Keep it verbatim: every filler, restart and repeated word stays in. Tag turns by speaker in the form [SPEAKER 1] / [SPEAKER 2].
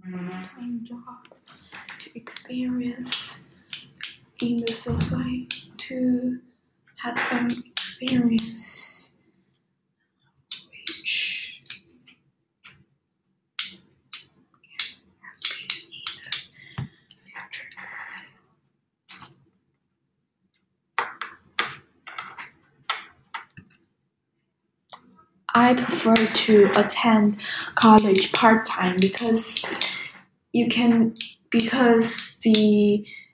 [SPEAKER 1] part-time job to experience in the society, to have some experience which can be in the future. I prefer to attend college part-time because you can because the